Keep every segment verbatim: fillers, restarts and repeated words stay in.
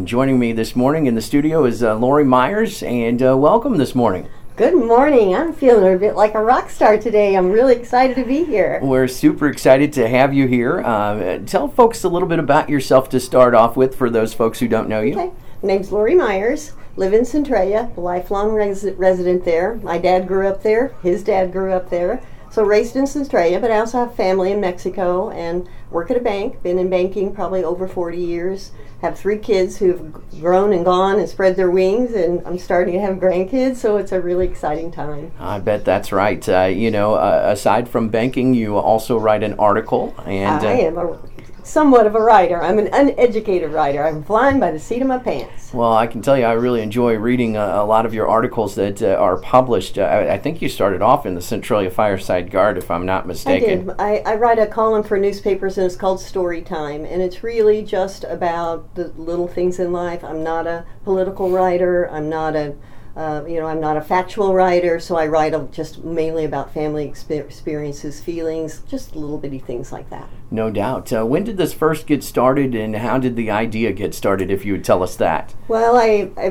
And joining me this morning in the studio is uh, Lori Myers, and uh, welcome this morning. Good morning. I'm feeling a bit like a rock star today. I'm really excited to be here. We're super excited to have you here. Uh, tell folks a little bit about yourself to start off with for those folks who don't know you. Okay. My name's Lori Myers. Live in Centralia, lifelong res- resident there. My dad grew up there. His dad grew up there. So raised in Centralia, but I also have family in Mexico and work at a bank. Been in banking probably over forty years. Have three kids who've grown and gone and spread their wings, and I'm starting to have grandkids, so it's a really exciting time. I bet that's right. Uh, you know, uh, aside from banking, you also write an article. And I uh, am a, somewhat of a writer. I'm an uneducated writer. I'm flying by the seat of my pants. Well, I can tell you I really enjoy reading a, a lot of your articles that uh, are published. Uh, I, I think you started off in the Centralia Fireside Guard, if I'm not mistaken. I did. I, I write a column for newspapers, and it's called Story Time, and it's really just about the little things in life. I'm not a political writer. I'm not a, uh, you know, I'm not a factual writer, so I write a, just mainly about family exper- experiences, feelings, just little bitty things like that. No doubt. Uh, when did this first get started, and how did the idea get started, if you would tell us that? Well, I, I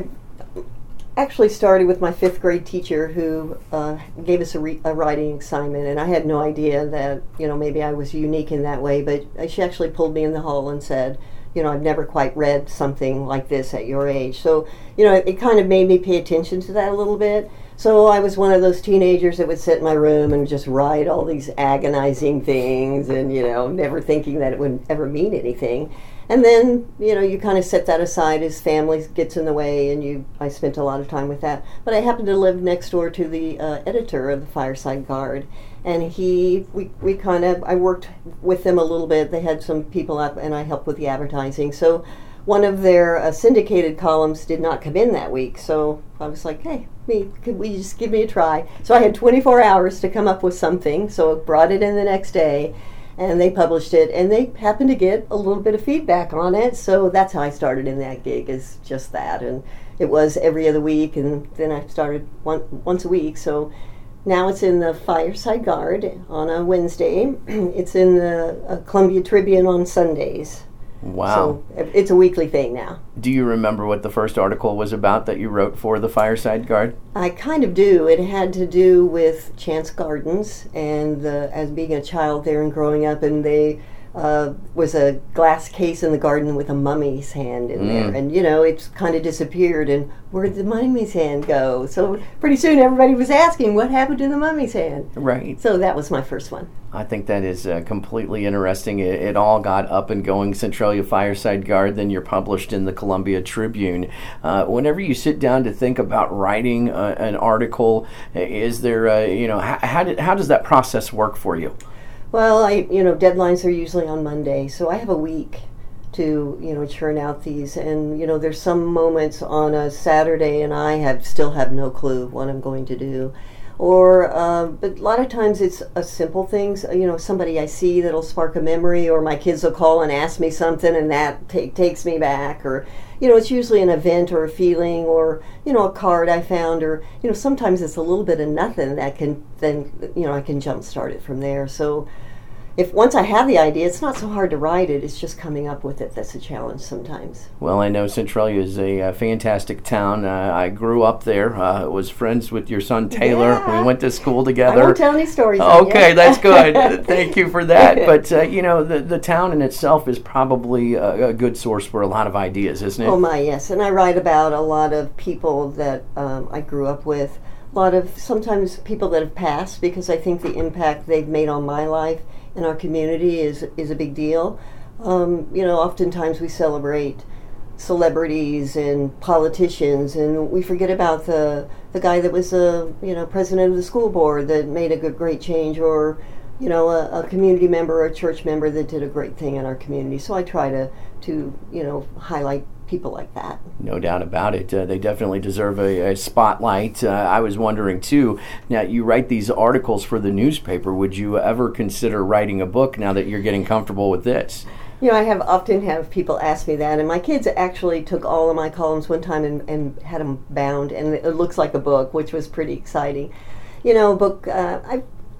actually started with my fifth grade teacher who uh, gave us a, re- a writing assignment, and I had no idea that, you know, maybe I was unique in that way, but she actually pulled me in the hall and said, you know, I've never quite read something like this at your age. So, you know, it, it kind of made me pay attention to that a little bit. So I was one of those teenagers that would sit in my room and just write all these agonizing things and, you know, never thinking that it would ever mean anything. And then, you know, you kind of set that aside as family gets in the way, and you. I spent a lot of time with that. But I happened to live next door to the uh, editor of the Fireside Guard, and he, we, we kind of, I worked with them a little bit. They had some people up, and I helped with the advertising. So one of their uh, syndicated columns did not come in that week, so I was like, hey, me, could we just give me a try? So I had twenty-four hours to come up with something, so I brought it in the next day, and they published it, and they happened to get a little bit of feedback on it, so that's how I started in that gig, is just that. And it was every other week, and then I started one, once a week, so now it's in the Fireside Guard on a Wednesday. It's in the uh, Columbia Tribune on Sundays. Wow. So it's a weekly thing now. Do you remember what the first article was about that you wrote for the Fireside Guard? I kind of do. It had to do with Chance Gardens and the, as being a child there and growing up, and they uh, was a glass case in the garden with a mummy's hand in mm. there, and you know, it's kind of disappeared, and where did the mummy's hand go? So pretty soon everybody was asking, what happened to the mummy's hand? Right. So that was my first one. I think that is uh, completely interesting. It, it all got up and going, Centralia Fireside Guard, then you're published in the Columbia Tribune. Uh, whenever you sit down to think about writing uh, an article, is there, uh, you know, how, how, did, how does that process work for you? Well, I, you know, deadlines are usually on Monday, so I have a week to, you know, churn out these. And, you know, there's some moments on a Saturday and I have still have no clue what I'm going to do. Or, uh, but a lot of times it's a simple things, you know, somebody I see that'll spark a memory, or my kids will call and ask me something and that ta- takes me back, or, you know, it's usually an event or a feeling, or, you know, a card I found, or, you know, sometimes it's a little bit of nothing that can, then, you know, I can jumpstart it from there. So if once I have the idea, it's not so hard to write it. It's just coming up with it that's a challenge sometimes. Well, I know Centralia is a uh, fantastic town. Uh, I grew up there. Uh, was friends with your son Taylor. Yeah. We went to school together. I won't tell any stories. Okay, that's good. Thank you for that. But uh, you know, the the town in itself is probably a, a good source for a lot of ideas, isn't it? Oh my, yes. And I write about a lot of people that um, I grew up with. A lot of sometimes people that have passed, because I think the impact they've made on my life in our community is is a big deal. Um, you know, oftentimes we celebrate celebrities and politicians, and we forget about the the guy that was a you know president of the school board that made a good great change, or you know a, a community member or a church member that did a great thing in our community. So I try to to you know highlight people like that. No doubt about it. Uh, they definitely deserve a, a spotlight. Uh, I was wondering, too, now you write these articles for the newspaper. Would you ever consider writing a book now that you're getting comfortable with this? You know, I have often have people ask me that, and my kids actually took all of my columns one time and, and had them bound, and it looks like a book, which was pretty exciting. You know, a book, uh, I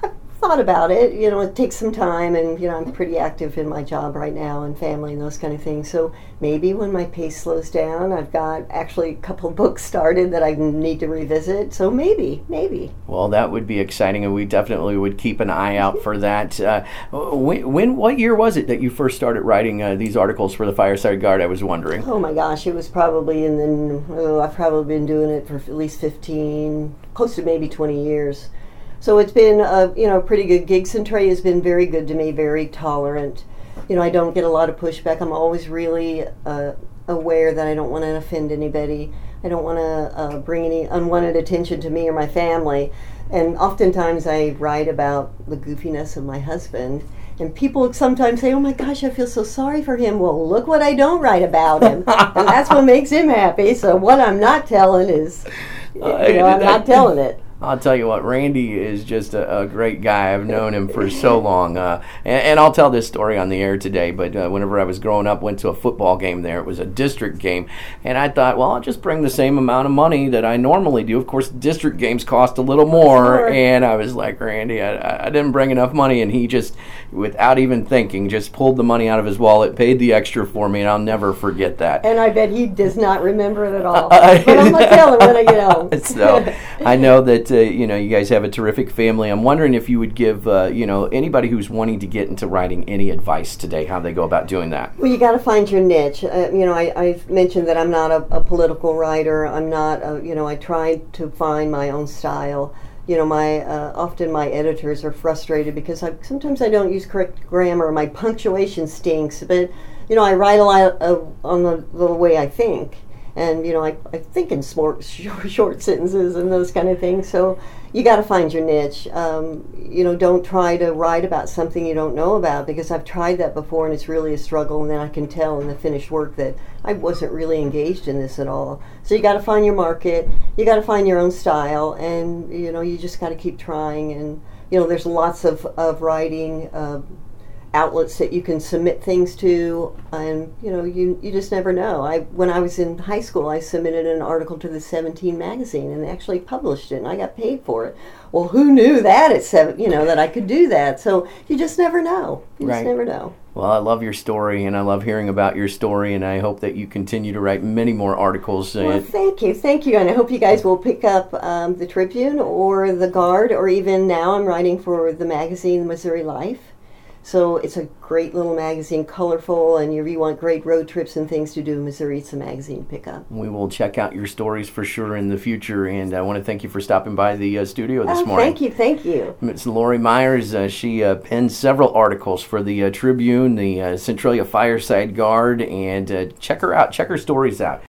thought about it. You know, it takes some time, and you know, I'm pretty active in my job right now and family and those kind of things. So maybe when my pace slows down, I've got actually a couple of books started that I need to revisit. So maybe, maybe. Well, that would be exciting, and we definitely would keep an eye out for that. Uh, when, when, what year was it that you first started writing uh, these articles for the Fireside Guard? I was wondering. Oh my gosh, it was probably in the. Oh, I've probably been doing it for at least fifteen, close to maybe twenty years. So it's been a you know pretty good gig. Centralia has been very good to me, very tolerant. You know, I don't get a lot of pushback. I'm always really uh, aware that I don't want to offend anybody. I don't want to uh, bring any unwanted attention to me or my family. And oftentimes I write about the goofiness of my husband. And people sometimes say, oh my gosh, I feel so sorry for him. Well, look what I don't write about him. And that's what makes him happy. So what I'm not telling is, you know, I'm not telling it. I'll tell you what, Randy is just a, a great guy. I've known him for so long. Uh, and, and I'll tell this story on the air today, but uh, whenever I was growing up, went to a football game there. It was a district game. And I thought, well, I'll just bring the same amount of money that I normally do. Of course, district games cost a little more. Sure. And I was like, Randy, I, I didn't bring enough money. And he just, without even thinking, just pulled the money out of his wallet, paid the extra for me, and I'll never forget that. And I bet he does not remember it at all. But I'm going to tell him when I get home. So I know that Uh, you know, you guys have a terrific family. I'm wondering if you would give, uh, you know, anybody who's wanting to get into writing any advice today, how they go about doing that. Well, you got to find your niche. Uh, you know, I, I've mentioned that I'm not a, a political writer. I'm not, a, you know, I try to find my own style. You know, my uh, often my editors are frustrated because I, sometimes I don't use correct grammar. My punctuation stinks. But, you know, I write a lot of, on the, the way I think. And, you know, I, I think in short, short, short sentences and those kind of things. So you got to find your niche. Um, you know, don't try to write about something you don't know about, because I've tried that before and it's really a struggle. And then I can tell in the finished work that I wasn't really engaged in this at all. So you got to find your market. You got to find your own style. And, you know, you just got to keep trying. And, you know, there's lots of, of writing uh, outlets that you can submit things to, and you know you you just never know. I when I was in high school, I submitted an article to the seventeen magazine and they actually published it, and I got paid for it. Well, who knew that at seven? You know that I could do that. So you just never know. You right. just never know. Well, I love your story, and I love hearing about your story, and I hope that you continue to write many more articles. Well, thank you, thank you, and I hope you guys will pick up um, the Tribune or the Guard, or even now I'm writing for the magazine Missouri Life. So it's a great little magazine, colorful, and if you want great road trips and things to do, Missouri, it's a magazine to pick up. We will check out your stories for sure in the future, and I want to thank you for stopping by the uh, studio this oh, morning. Thank you, thank you. Miz Lori Myers, uh, she uh, penned several articles for the uh, Tribune, the uh, Centralia Fireside Guard, and uh, check her out, check her stories out.